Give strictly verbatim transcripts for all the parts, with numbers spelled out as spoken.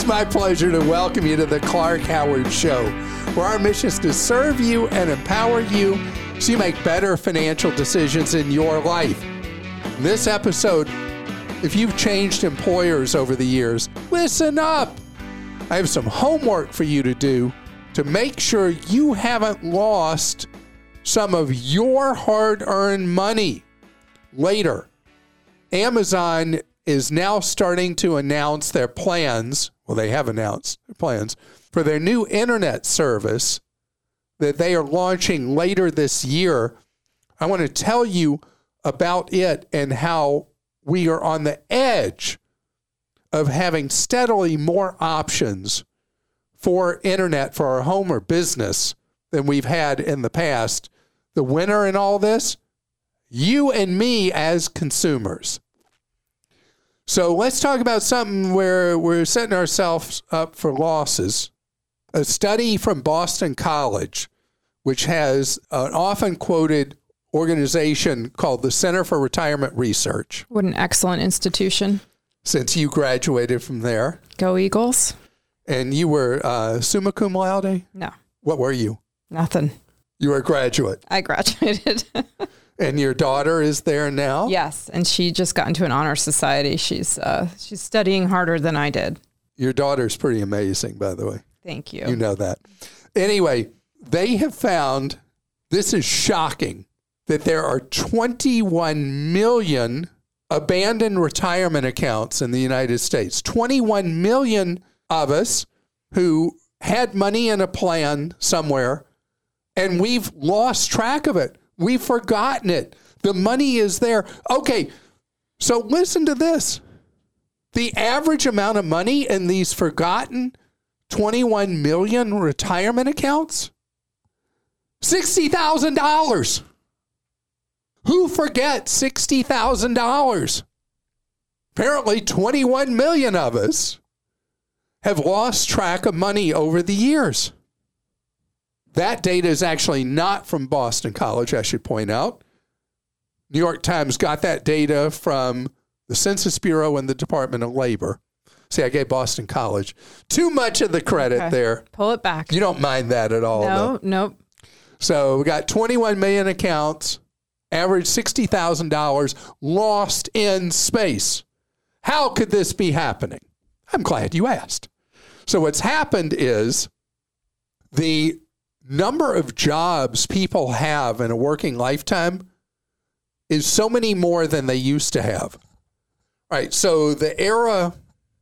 It's my pleasure to welcome you to the Clark Howard Show, where our mission is to serve you and empower you so you make better financial decisions in your life. In this episode, if you've changed employers over the years, listen up. I have some homework for you to do to make sure you haven't lost some of your hard-earned money later. Amazon is now starting to announce their plans, well, they have announced their plans, for their new internet service that they are launching later this year. I want to tell you about it and how we are on the edge of having steadily more options for internet for our home or business than we've had in the past. The winner in all this, you and me as consumers. So let's talk about something where we're setting ourselves up for losses. A study from Boston College, which has an often quoted organization called the Center for Retirement Research. What an excellent institution. Since you graduated from there. Go Eagles. And you were uh, summa cum laude? No. What were you? Nothing. You were a graduate. I graduated. And your daughter is there now? Yes, and she just got into an honor society. She's uh, she's studying harder than I did. Your daughter's pretty amazing, by the way. Thank you. You know that. Anyway, they have found, this is shocking, that there are twenty-one million abandoned retirement accounts in the United States. twenty-one million of us who had money in a plan somewhere, and we've lost track of it. We've forgotten it. The money is there. Okay, so listen to this. The average amount of money in these forgotten twenty-one million retirement accounts? sixty thousand dollars. Who forgets sixty thousand dollars? Apparently twenty-one million of us have lost track of money over the years. That data is actually not from Boston College, I should point out. New York Times got that data from the Census Bureau and the Department of Labor. See, I gave Boston College too much of the credit okay. there. Pull it back. You don't mind that at all. No, though. Nope. So we got twenty-one million accounts, average sixty thousand dollars lost in space. How could this be happening? I'm glad you asked. So what's happened is the number of jobs people have in a working lifetime is so many more than they used to have. All right, so the era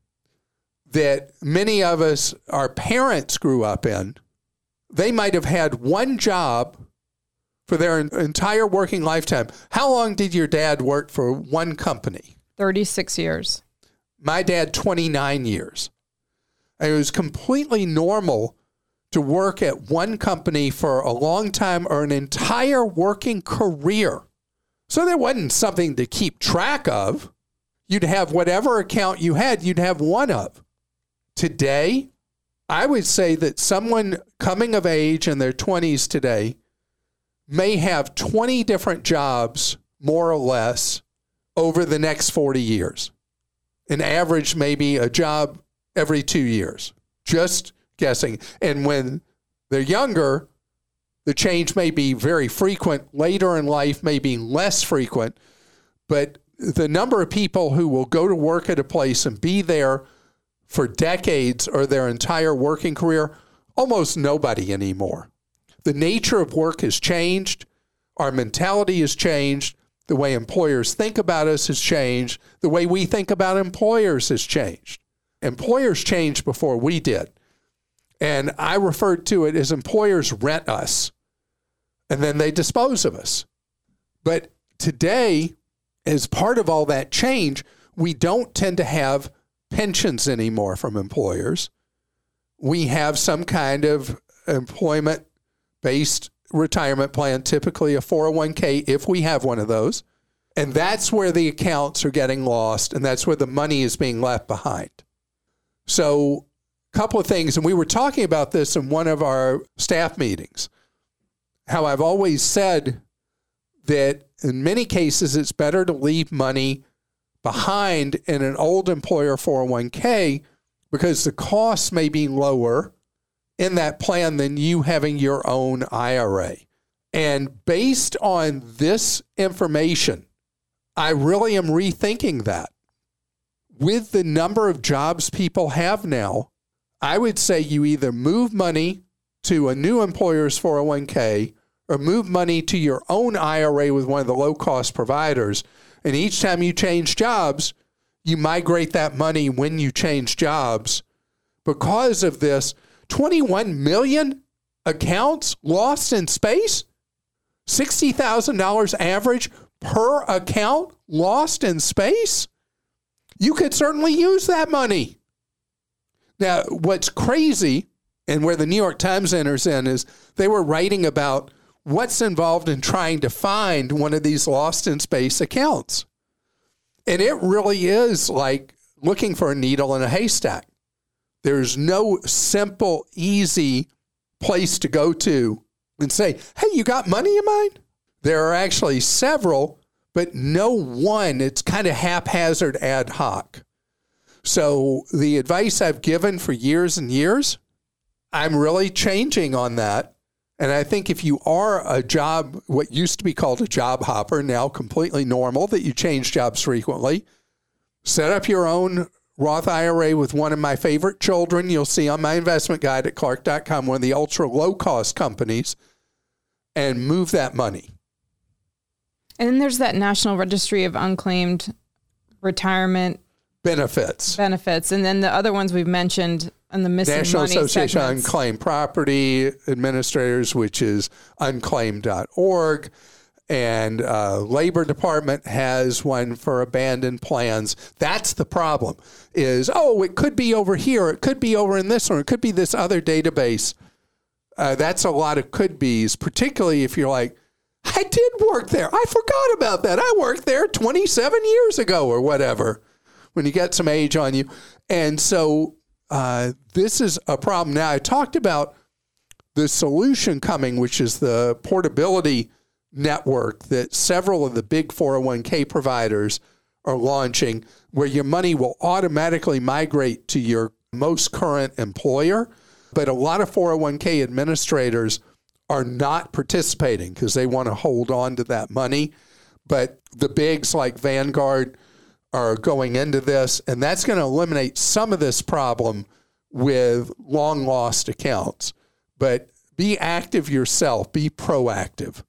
that many of us, our parents grew up in, they might have had one job for their entire working lifetime. How long did your dad work for one company? thirty-six years. My dad, twenty-nine years. And it was completely normal to work at one company for a long time or an entire working career. So there wasn't something to keep track of. You'd have whatever account you had, you'd have one of. Today, I would say that someone coming of age in their twenties today may have twenty different jobs, more or less, over the next forty years. An average, maybe a job every two years. Just guessing. And when they're younger, the change may be very frequent. Later in life may be less frequent. But the number of people who will go to work at a place and be there for decades or their entire working career, almost nobody anymore. The nature of work has changed. Our mentality has changed. The way employers think about us has changed. The way we think about employers has changed. Employers changed before we did. And I referred to it as employers rent us, and then they dispose of us. But today, as part of all that change, we don't tend to have pensions anymore from employers. We have some kind of employment-based retirement plan, typically a four oh one k if we have one of those. And that's where the accounts are getting lost, and that's where the money is being left behind. So a couple of things, and we were talking about this in one of our staff meetings, how I've always said that in many cases it's better to leave money behind in an old employer four oh one k because the costs may be lower in that plan than you having your own I R A. And based on this information, I really am rethinking that. With the number of jobs people have now, I would say you either move money to a new employer's four oh one k or move money to your own I R A with one of the low-cost providers. And each time you change jobs, you migrate that money when you change jobs. Because of this, twenty-one million accounts lost in space, sixty thousand dollars average per account lost in space. You could certainly use that money. Now, what's crazy, and where the New York Times enters in, is they were writing about what's involved in trying to find one of these lost in space accounts. And it really is like looking for a needle in a haystack. There's no simple, easy place to go to and say, hey, you got money in mind? There are actually several, but no one. It's kind of haphazard ad hoc. So the advice I've given for years and years, I'm really changing on that. And I think if you are a job, what used to be called a job hopper, now completely normal, that you change jobs frequently, set up your own Roth I R A with one of my favorite children. You'll see on my investment guide at Clark dot com, one of the ultra low-cost companies, and move that money. And then there's that National Registry of Unclaimed Retirement Benefits. Benefits. And then the other ones we've mentioned on the missing National money Association of segments. Unclaimed Property Administrators, which is unclaimed dot org. And uh, Labor Department has one for abandoned plans. That's the problem is, oh, it could be over here. It could be over in this one. It could be this other database. Uh, that's a lot of could be's, particularly if you're like, I did work there. I forgot about that. I worked there twenty-seven years ago or whatever, when you get some age on you. And so uh, this is a problem. Now, I talked about the solution coming, which is the portability network that several of the big four oh one k providers are launching, where your money will automatically migrate to your most current employer. But a lot of four oh one k administrators are not participating because they want to hold on to that money. But the bigs like Vanguard are going into this, and that's going to eliminate some of this problem with long lost accounts. But be active yourself, be proactive.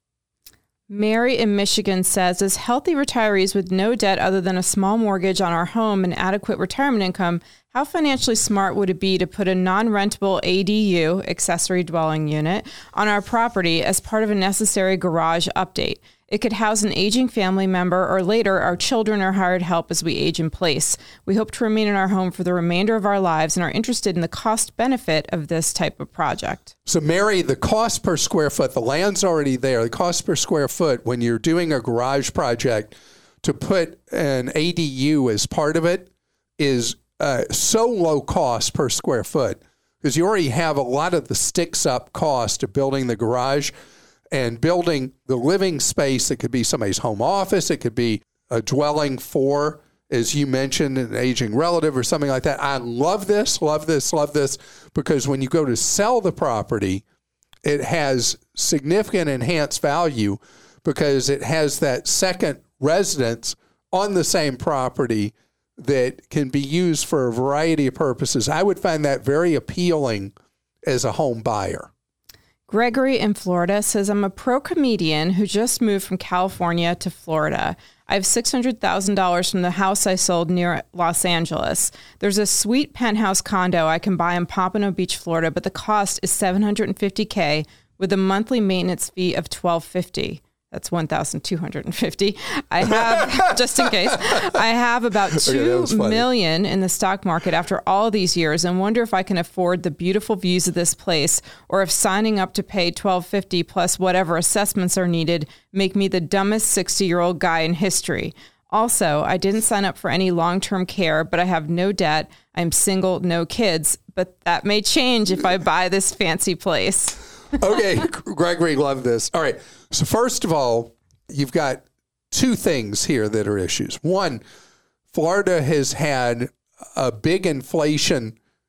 Mary in Michigan says, as healthy retirees with no debt other than a small mortgage on our home and adequate retirement income, how financially smart would it be to put a non-rentable A D U, accessory dwelling unit, on our property as part of a necessary garage update? It could house an aging family member, or later our children are hired help as we age in place. We hope to remain in our home for the remainder of our lives and are interested in the cost benefit of this type of project. So, Mary, the cost per square foot, the land's already there. The cost per square foot when you're doing a garage project to put an A D U as part of it is uh, so low cost per square foot because you already have a lot of the sticks up cost of building the garage and building the living space. It could be somebody's home office. It could be a dwelling for, as you mentioned, an aging relative or something like that. I love this, love this, love this, because when you go to sell the property, it has significant enhanced value because it has that second residence on the same property that can be used for a variety of purposes. I would find that very appealing as a home buyer. Gregory in Florida says, I'm a pro comedian who just moved from California to Florida. I have six hundred thousand dollars from the house I sold near Los Angeles. There's a sweet penthouse condo I can buy in Pompano Beach, Florida, but the cost is seven hundred fifty thousand dollars with a monthly maintenance fee of twelve fifty. That's one thousand two hundred fifty. I have, just in case, I have about two okay, million in the stock market after all these years and wonder if I can afford the beautiful views of this place or if signing up to pay twelve fifty plus whatever assessments are needed make me the dumbest sixty-year-old guy in history. Also, I didn't sign up for any long-term care, but I have no debt. I'm single, no kids, but that may change if I buy this fancy place. Okay, Gregory, love this. All right. So first of all, you've got two things here that are issues. One, Florida has had a big inflation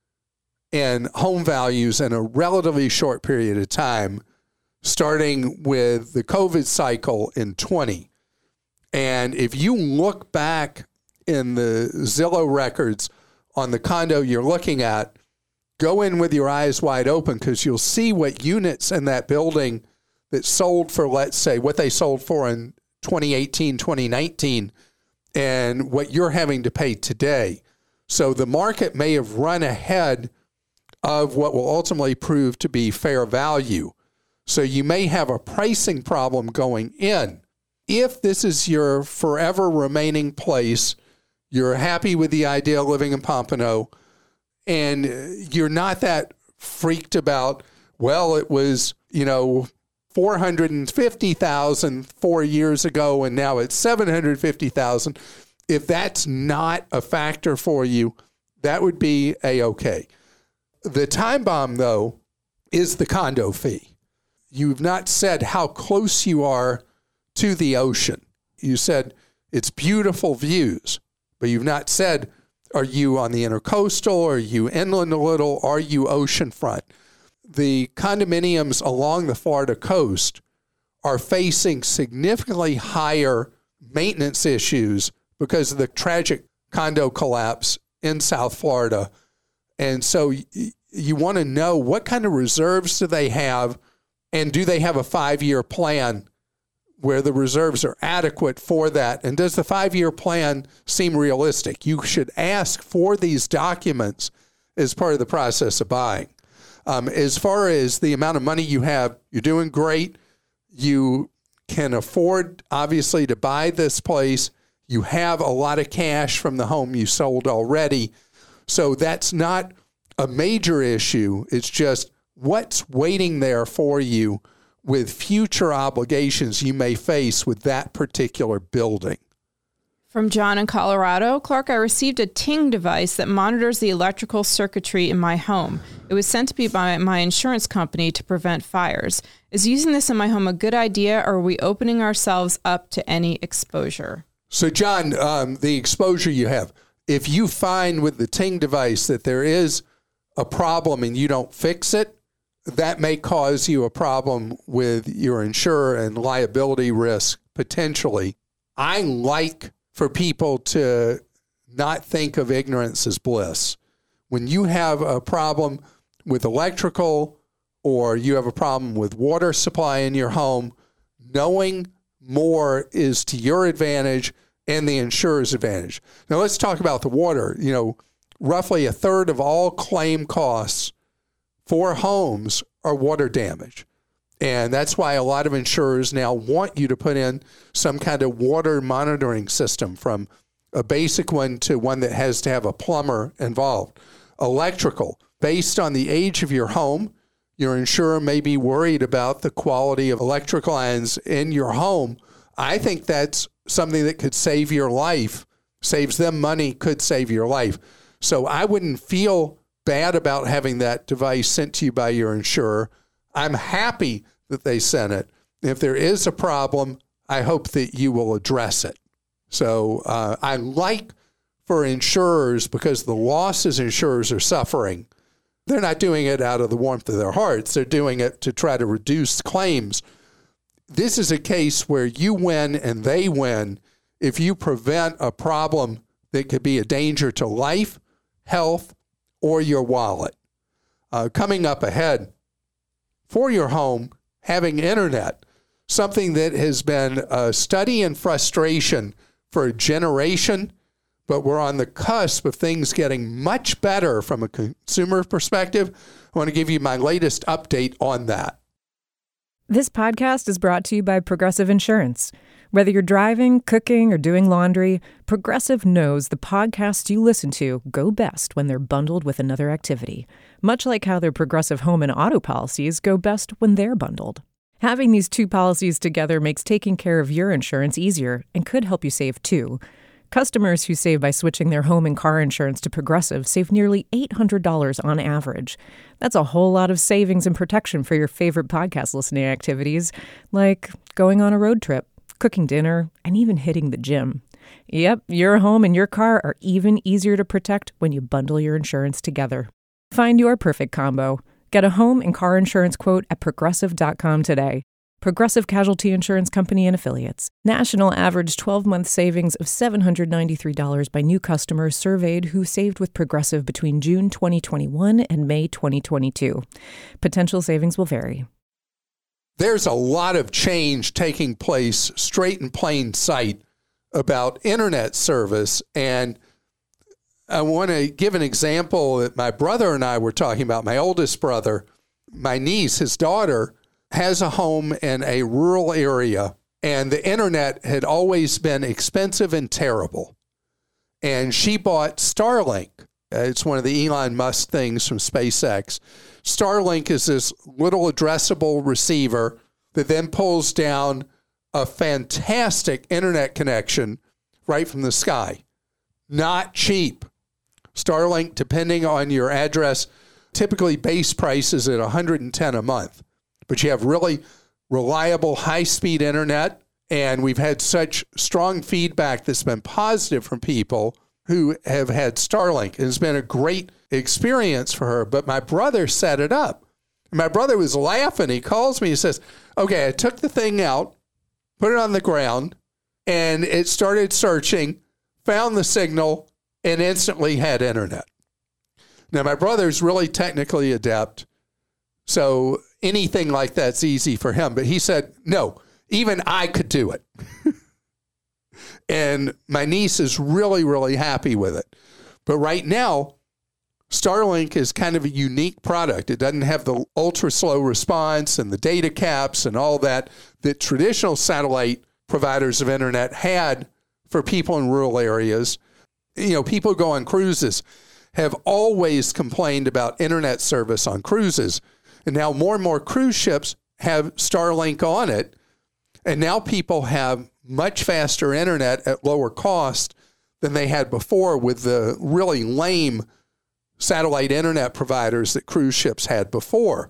in home values in a relatively short period of time, starting with the COVID cycle in twenty. And if you look back in the Zillow records on the condo you're looking at, go in with your eyes wide open, because you'll see what units in that building that sold for, let's say, what they sold for in twenty eighteen, twenty nineteen, and what you're having to pay today. So the market may have run ahead of what will ultimately prove to be fair value. So you may have a pricing problem going in. If this is your forever remaining place, you're happy with the idea of living in Pompano, and you're not that freaked about, well, it was, you know, four hundred fifty thousand four years ago, and now it's seven hundred fifty thousand. If that's not a factor for you, that would be A-okay. The time bomb, though, is the condo fee. You've not said how close you are to the ocean. You said it's beautiful views, but you've not said, are you on the intercoastal? Are you inland a little? Are you oceanfront? The condominiums along the Florida coast are facing significantly higher maintenance issues because of the tragic condo collapse in South Florida. And so y- you want to know, what kind of reserves do they have, and do they have a five-year plan where the reserves are adequate for that? And does the five-year plan seem realistic? You should ask for these documents as part of the process of buying. Um, as far as the amount of money you have, you're doing great. You can afford, obviously, to buy this place. You have a lot of cash from the home you sold already. So that's not a major issue. It's just what's waiting there for you with future obligations you may face with that particular building. From John in Colorado, Clark, I received a Ting device that monitors the electrical circuitry in my home. It was sent to me by my insurance company to prevent fires. Is using this in my home a good idea, or are we opening ourselves up to any exposure? So, John, um, the exposure you have, if you find with the Ting device that there is a problem and you don't fix it, that may cause you a problem with your insurer and liability risk potentially. I like for people to not think of ignorance as bliss. When you have a problem with electrical, or you have a problem with water supply in your home, knowing more is to your advantage and the insurer's advantage. Now let's talk about the water. You know, roughly a third of all claim costs for homes are water damage. And that's why a lot of insurers now want you to put in some kind of water monitoring system, from a basic one to one that has to have a plumber involved. Electrical, based on the age of your home, your insurer may be worried about the quality of electric lines in your home. I think that's something that could save your life, saves them money, could save your life. So I wouldn't feel bad about having that device sent to you by your insurer. I'm happy that they sent it. If there is a problem, I hope that you will address it. So uh, I like for insurers, because the losses insurers are suffering, they're not doing it out of the warmth of their hearts. They're doing it to try to reduce claims. This is a case where you win and they win if you prevent a problem that could be a danger to life, health, or your wallet. Uh, coming up ahead, for your home, having internet, something that has been a study in frustration for a generation, but we're on the cusp of things getting much better from a consumer perspective. I want to give you my latest update on that. This podcast is brought to you by Progressive Insurance. Whether you're driving, cooking, or doing laundry, Progressive knows the podcasts you listen to go best when they're bundled with another activity, much like how their Progressive home and auto policies go best when they're bundled. Having these two policies together makes taking care of your insurance easier and could help you save too. Customers who save by switching their home and car insurance to Progressive save nearly eight hundred dollars on average. That's a whole lot of savings and protection for your favorite podcast listening activities, like going on a road trip, cooking dinner, and even hitting the gym. Yep, your home and your car are even easier to protect when you bundle your insurance together. Find your perfect combo. Get a home and car insurance quote at progressive dot com today. Progressive Casualty Insurance Company and Affiliates. National average twelve-month savings of seven hundred ninety-three dollars by new customers surveyed who saved with Progressive between June twenty twenty-one and May twenty twenty-two. Potential savings will vary. There's a lot of change taking place straight in plain sight about internet service. And I want to give an example that my brother and I were talking about. My oldest brother, my niece, his daughter, has a home in a rural area, and the internet had always been expensive and terrible. And she bought Starlink. It's one of the Elon Musk things from SpaceX. Starlink is this little addressable receiver that then pulls down a fantastic internet connection right from the sky. Not cheap. Starlink, depending on your address, typically base price is at one hundred ten dollars a month. But you have really reliable, high-speed internet, and we've had such strong feedback that's been positive from people who have had Starlink. It's been a great experience for her, but my brother set it up. And my brother was laughing. He calls me, he says, okay, I took the thing out, put it on the ground, and it started searching, found the signal, and instantly had internet. Now, my brother's really technically adept, so anything like that's easy for him. But he said, no, even I could do it. And my niece is really, really happy with it. But right now, Starlink is kind of a unique product. It doesn't have the ultra slow response and the data caps and all that that traditional satellite providers of internet had for people in rural areas. You know, people who go on cruises have always complained about internet service on cruises. And now more and more cruise ships have Starlink on it. And now people have much faster internet at lower cost than they had before with the really lame satellite internet providers that cruise ships had before.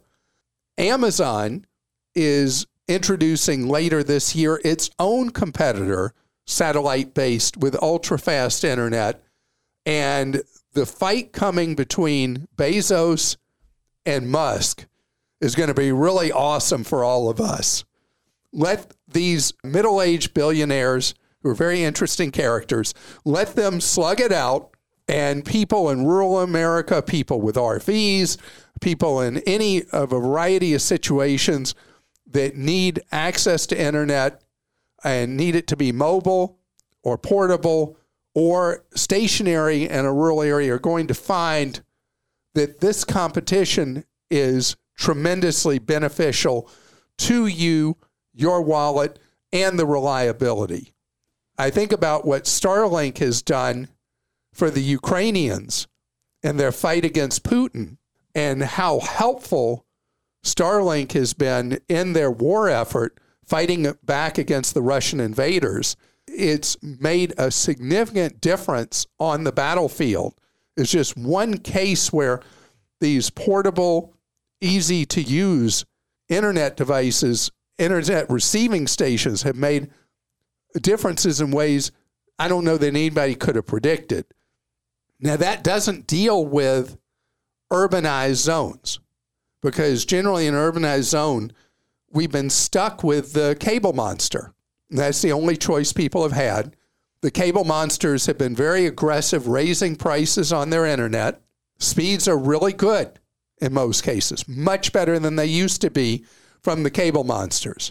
Amazon is introducing later this year its own competitor, satellite-based, with ultra-fast internet. And the fight coming between Bezos and Musk is going to be really awesome for all of us. Let these middle-aged billionaires, who are very interesting characters, let them slug it out, and people in rural America, people with R Vs, people in any of a variety of situations that need access to internet and need it to be mobile or portable or stationary in a rural area, are going to find that this competition is tremendously beneficial to you, your wallet, and the reliability. I think about what Starlink has done for the Ukrainians and their fight against Putin, and how helpful Starlink has been in their war effort fighting back against the Russian invaders. It's made a significant difference on the battlefield. It's just one case where these portable, easy-to-use internet devices, internet receiving stations have made differences in ways I don't know that anybody could have predicted. Now, that doesn't deal with urbanized zones, because generally in an urbanized zone, we've been stuck with the cable monster. And that's the only choice people have had. The cable monsters have been very aggressive, raising prices on their internet. Speeds are really good in most cases, much better than they used to be from the cable monsters.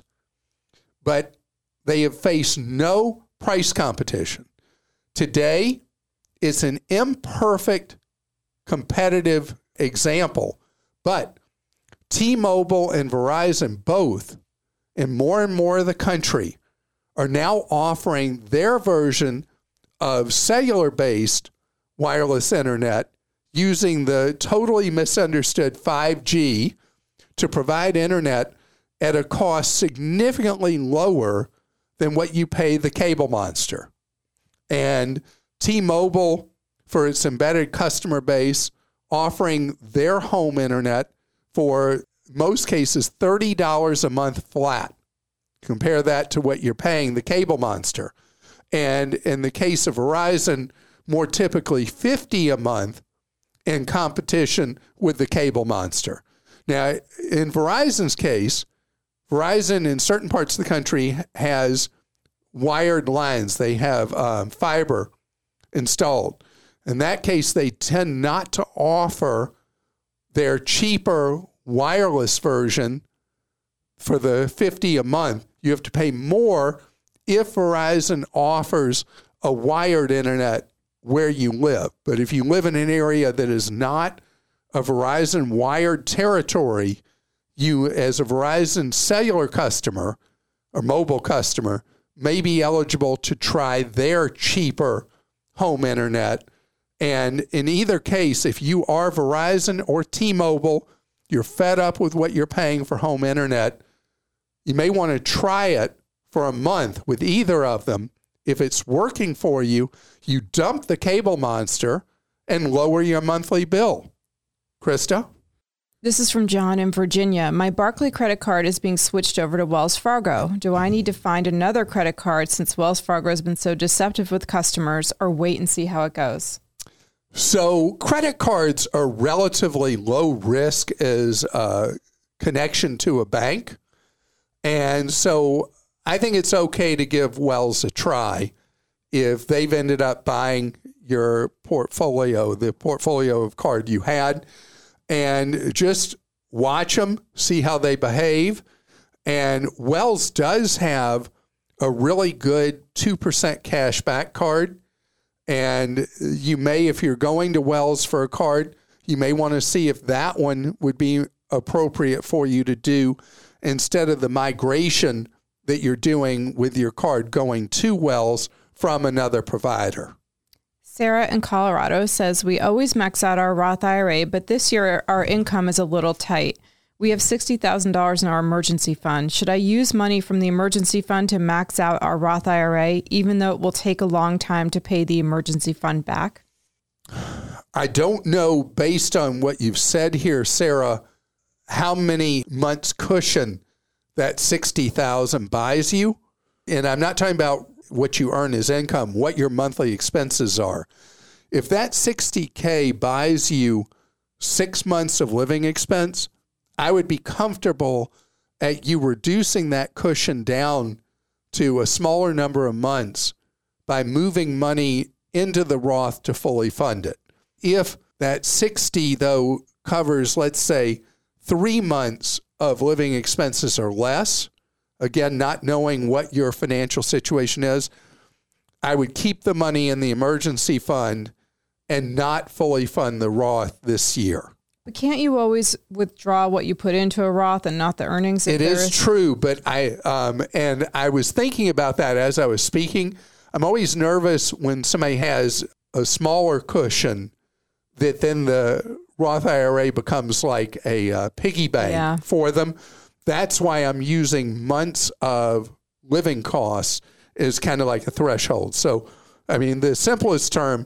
But they have faced no price competition. Today, it's an imperfect competitive example, but T-Mobile and Verizon both, in more and more of the country, are now offering their version of cellular-based wireless internet using the totally misunderstood five G to provide internet at a cost significantly lower than what you pay the cable monster. And T-Mobile, for its embedded customer base, offering their home internet for most cases thirty dollars a month flat. Compare that to what you're paying the cable monster. And in the case of Verizon, more typically fifty dollars a month. in competition with the cable monster. Now, in Verizon's case, Verizon in certain parts of the country has wired lines. They have um, fiber installed. In that case, they tend not to offer their cheaper wireless version for the fifty dollars a month. You have to pay more if Verizon offers a wired internet where you live. But if you live in an area that is not a Verizon wired territory, you, as a Verizon cellular customer or mobile customer, may be eligible to try their cheaper home internet. And in either case, if you are Verizon or T-Mobile, you're fed up with what you're paying for home internet, you may want to try it for a month with either of them. If it's working for you, you dump the cable monster and lower your monthly bill. Krista? This is from John in Virginia. My Barclay credit card is being switched over to Wells Fargo. Do I need to find another credit card since Wells Fargo has been so deceptive with customers, or wait and see how it goes? So credit cards are relatively low risk as a connection to a bank. And so I think it's okay to give Wells a try if they've ended up buying your portfolio, the portfolio of card you had, and just watch them, see how they behave. And Wells does have a really good two percent cash back card. And you may, if you're going to Wells for a card, you may want to see if that one would be appropriate for you to do instead of the migration that you're doing with your card going to Wells from another provider. Sarah in Colorado says, we always max out our Roth I R A, but this year our income is a little tight. We have sixty thousand dollars in our emergency fund. Should I use money from the emergency fund to max out our Roth I R A, even though it will take a long time to pay the emergency fund back? I don't know, based on what you've said here, Sarah, how many months cushion that sixty thousand buys you. And I'm not talking about what you earn as income, what your monthly expenses are. If that sixty K buys you six months of living expense, I would be comfortable at you reducing that cushion down to a smaller number of months by moving money into the Roth to fully fund it. If that sixty, though, covers, let's say, three months of living expenses or less, again, not knowing what your financial situation is, I would keep the money in the emergency fund and not fully fund the Roth this year. But can't you always withdraw what you put into a Roth and not the earnings? It is true, but I um, and I was thinking about that as I was speaking. I'm always nervous when somebody has a smaller cushion that then the Roth I R A becomes like a uh, piggy bank yeah. for them. That's why I'm using months of living costs as kind of like a threshold. So, I mean, the simplest term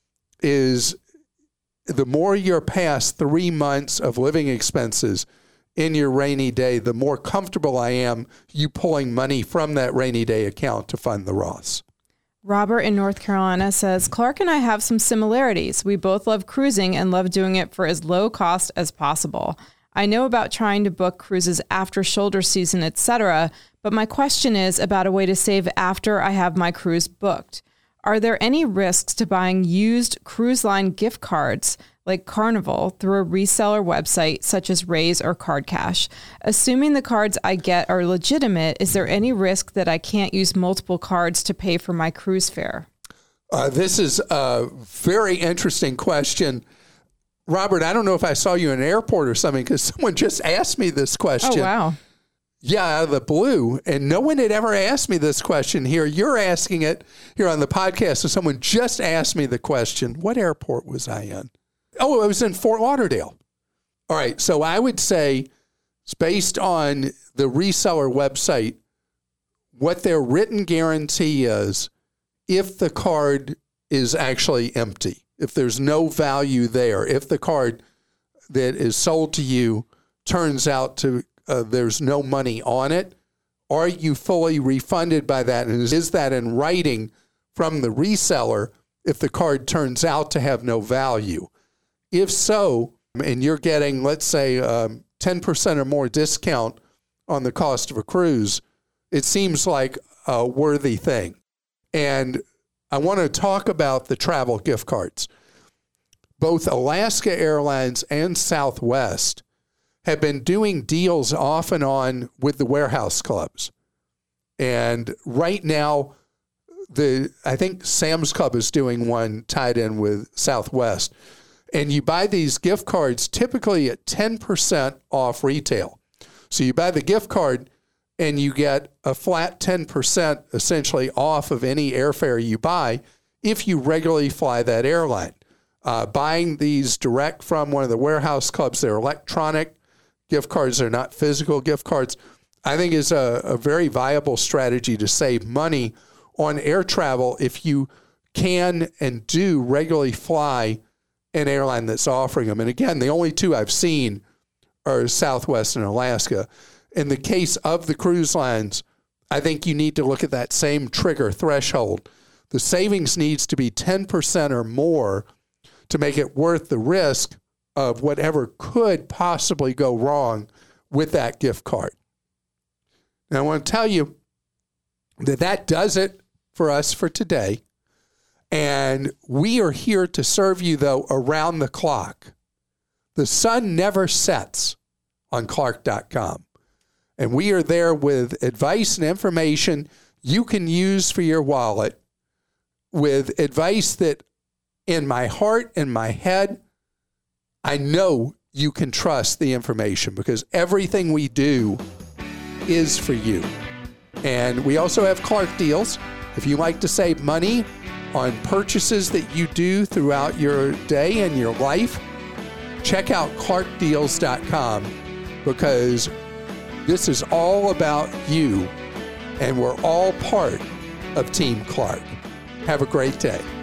is the more you're past three months of living expenses in your rainy day, the more comfortable I am you pulling money from that rainy day account to fund the Roths. Robert in North Carolina says, Clark and I have some similarities. We both love cruising and love doing it for as low cost as possible. I know about trying to book cruises after shoulder season, et cetera, but my question is about a way to save after I have my cruise booked. Are there any risks to buying used cruise line gift cards like Carnival through a reseller website such as Raise or Card Cash? Assuming the cards I get are legitimate, is there any risk that I can't use multiple cards to pay for my cruise fare? Uh, this is a very interesting question. Robert, I don't know if I saw you in an airport or something because someone just asked me this question. Oh, wow. Yeah, out of the blue. And no one had ever asked me this question here. You're asking it here on the podcast. So someone just asked me the question, what airport was I in? Oh, I was in Fort Lauderdale. All right. So I would say it's based on the reseller website, what their written guarantee is if the card is actually empty, if there's no value there, if the card that is sold to you turns out to Uh, there's no money on it. Are you fully refunded by that? And is, is that in writing from the reseller if the card turns out to have no value? If so, and you're getting, let's say, um, ten percent or more discount on the cost of a cruise, it seems like a worthy thing. And I want to talk about the travel gift cards. Both Alaska Airlines and Southwest have been doing deals off and on with the warehouse clubs. And right now, the I think Sam's Club is doing one tied in with Southwest. And you buy these gift cards typically at ten percent off retail. So you buy the gift card and you get a flat ten percent essentially off of any airfare you buy if you regularly fly that airline. Uh, buying these direct from one of the warehouse clubs, they're electronic gift cards, they're not physical gift cards, I think is a, a very viable strategy to save money on air travel if you can and do regularly fly an airline that's offering them. And again, the only two I've seen are Southwest and Alaska. In the case of the cruise lines, I think you need to look at that same trigger threshold. The savings needs to be ten percent or more to make it worth the risk of whatever could possibly go wrong with that gift card. Now, I want to tell you that that does it for us for today. And we are here to serve you, though, around the clock. The sun never sets on Clark dot com. And we are there with advice and information you can use for your wallet, with advice that in my heart and my head, I know you can trust the information because everything we do is for you. And we also have Clark Deals. If you like to save money on purchases that you do throughout your day and your life, check out Clark Deals dot com because this is all about you and we're all part of Team Clark. Have a great day.